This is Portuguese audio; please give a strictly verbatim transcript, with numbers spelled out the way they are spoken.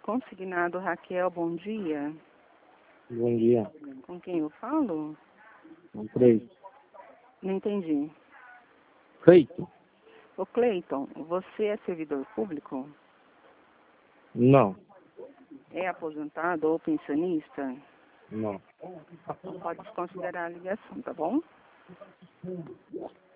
Consignado Raquel, bom dia. Bom dia. Com quem eu falo? Um Cleito. Não entendi. Cleito? Ô Cleiton, você é servidor público? Não. É aposentado ou pensionista? Não. Pode desconsiderar a ligação, tá bom?